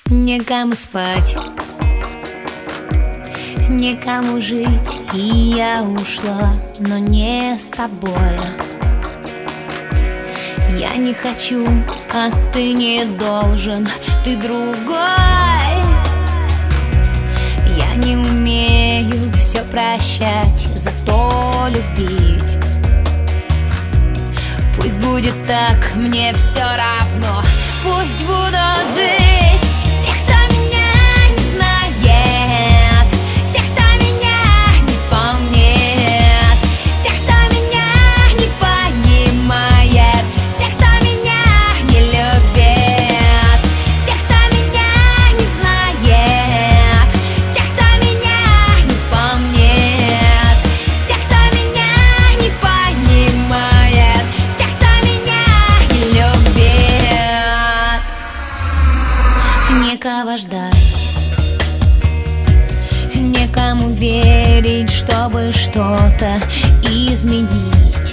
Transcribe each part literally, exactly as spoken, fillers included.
Некому спать, некому жить, и я ушла, но не с тобой. Я не хочу, а ты не должен, ты другой. Я не умею все прощать, зато любить. Пусть будет так, мне все равно, пусть будут жить. Те, кто меня не знает, те, кто меня не помнит, те, кто меня не понимает, те, кто меня не любит, те, кто меня не знает, те, кто меня не помнит, те, кто меня не понимает, те, кто меня не любит. Некого ждать, некому верить, чтобы что-то изменить.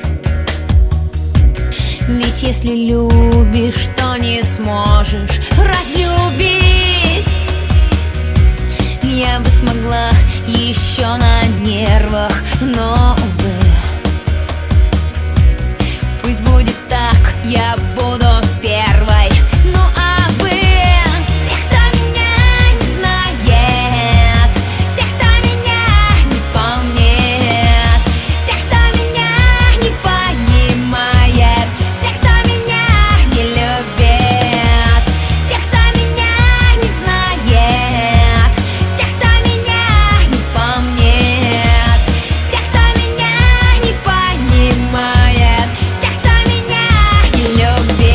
Ведь если любишь, то не сможешь разлюбить. Я бы смогла еще на нервах, но, увы. Пусть будет так, я буду первой. Ну а вы, те, кто меня не знает, те, кто меня не помнит, те, кто меня не понимает, те, кто меня не любит, те, кто меня не знает, те, кто меня не помнит, те, кто меня не понимает, те, кто меня не любит.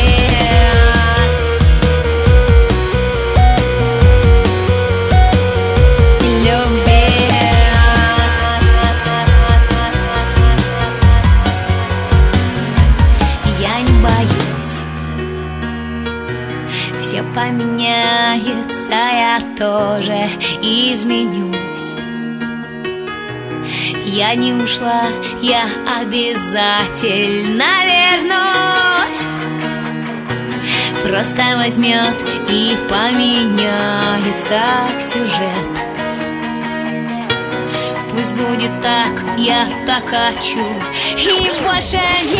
Я не боюсь, все поменяется, я тоже изменюсь. Я не ушла, я обязательно вернусь. Просто возьмет и поменяется сюжет. Пусть будет так, я так хочу, и больше